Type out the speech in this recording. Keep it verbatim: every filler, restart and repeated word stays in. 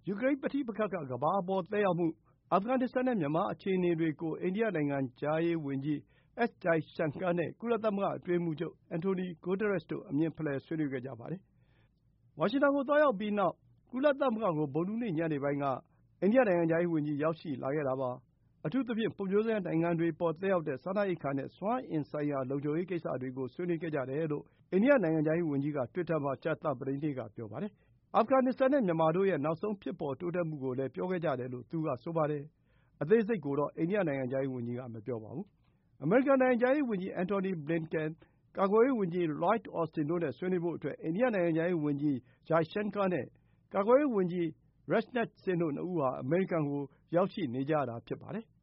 ယူကရိန်းပဋိပက္ခက ကမ္ဘာအပေါ်သက်ရောက်မှု၊ အာဖဂန်နစ္စတန်နဲ့မြန်မာအခြေအနေတွေကို အိန္ဒိယနိုင်ငံခြားရေးဝန်ကြီး အက်စ် ဂျိုင်ရှန်ကာ နဲ့ ကုလသမဂ္ဂအတွင်းရေးမှူးချုပ် အန်တိုနီ ဂိုးတရက်စ်တို့ အမြင်ဖလှယ်ဆွေးနွေးခဲ့ကြပါတယ်။ ဝါရှင်တန်ကိုသွားရောက်ပြီးနောက် ကုလသမဂ္ဂကို ဗုဒ္ဓဟူးနေ့ညနေပိုင်းက အိန္ဒိယနိုင်ငံခြားရေးဝန်ကြီး ရောက်ရှိလာခဲ့တာပါ။ အထူးသဖြင့် ဖွံ့ဖြိုးဆဲနိုင်ငံတွေအပေါ်သက်ရောက်တဲ့ စားနပ်ရိက္ခာနဲ့ စွမ်းအင်ဆိုင်ရာ လုံခြုံရေးကိစ္စတွေကို ဆွေးနွေးခဲ့ကြတယ်လို့ အိန္ဒိယနိုင်ငံခြားရေးဝန်ကြီးက တွစ်တာမှာ ကြာသပတေးနေ့က ပြောပါတယ်။ အာဖဂန်နစ္စတန်နဲ့မြန်မာတို့ရဲ့ နောက်ဆုံးဖြစ်ပေါ်တိုးတက်မှုကိုလည်း ပြောခဲ့ကြတယ်လို့ သူကဆိုပါတယ်။ အသေးစိတ်ကိုတော့ အိန္ဒိယနိုင်ငံခြားရေးဝန်ကြီးက မပြောပါဘူး။ အမေရိကန်နိုင်ငံခြားရေးဝန်ကြီး အန်တိုနီ ဘလင်ကန်၊ ကာကွယ်ရေးဝန်ကြီး လွိုက် အော်စတင်တို့နဲ့ ဆွေးနွေးဖို့အတွက် အိန္ဒိယနိုင်ငံခြားရေးဝန်ကြီး ဂျိုင်ရှန်ကာ နဲ့ ကာကွယ်ရေးဝန်ကြီး ရာ့ဂျ်နာ့တ် စင် တို့နှစ်ဦးဟာ အမေရိကန်ကို ရောက်ရှိနေကြတာဖြစ်ပါတယ်။